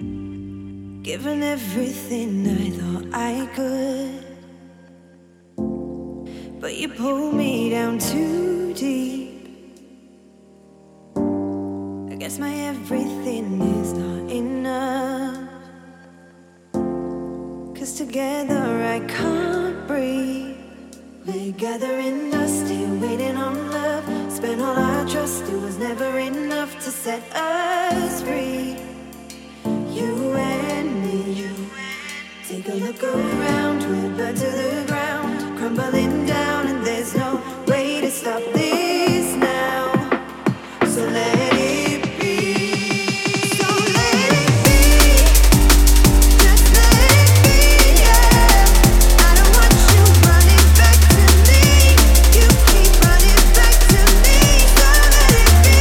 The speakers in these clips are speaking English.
Given everything I thought I could, but you pulled me down too deep. I guess my everything is not enough, 'cause together I can't breathe. We're gathering dust here, waiting on love. Spent all our trust, it was never enough to set us free. You and me, take a look around, we're burned to the ground, crumbling down, and there's no way to stop this now. So let it be. So let it be. Just let it be, yeah. I don't want you running back to me. You keep running back to me. So let it be.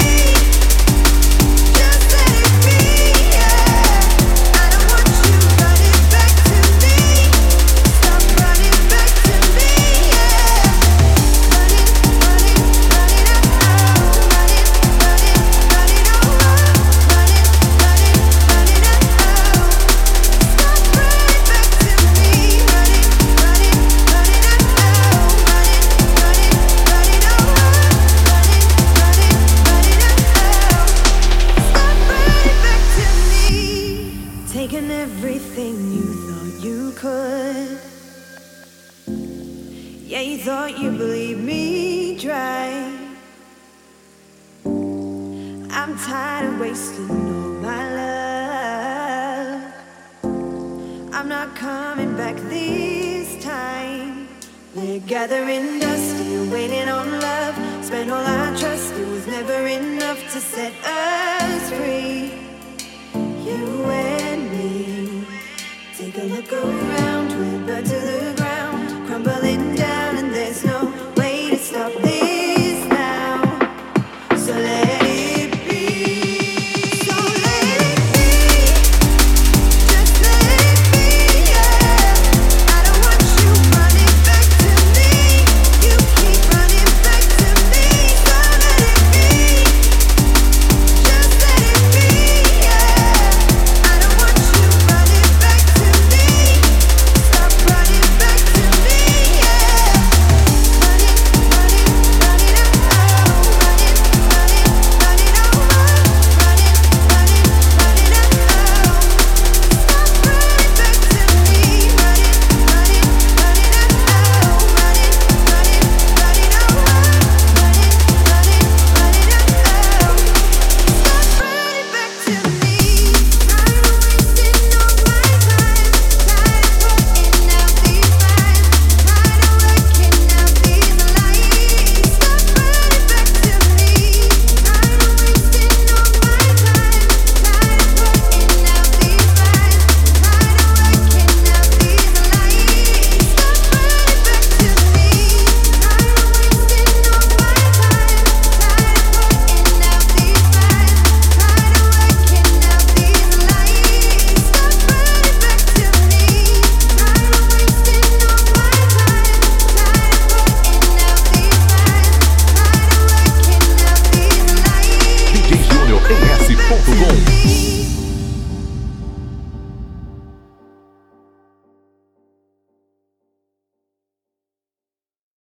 Just let it be, yeah. I don't want you running back to me. Stop running back to me, yeah. Running, running, running out. Running, running, running over. Running, running, running out. Stop running back to me. Running, running, running out. Running, running, running over. Running, running, running out. Stop running back to me. Taking everything you thought you could. Yeah, you thought you believed me dry. I'm tired of wasting all my love. I'm not coming back this time. We're gathering dust here, waiting on love. Spent all our trust, it was never enough to set us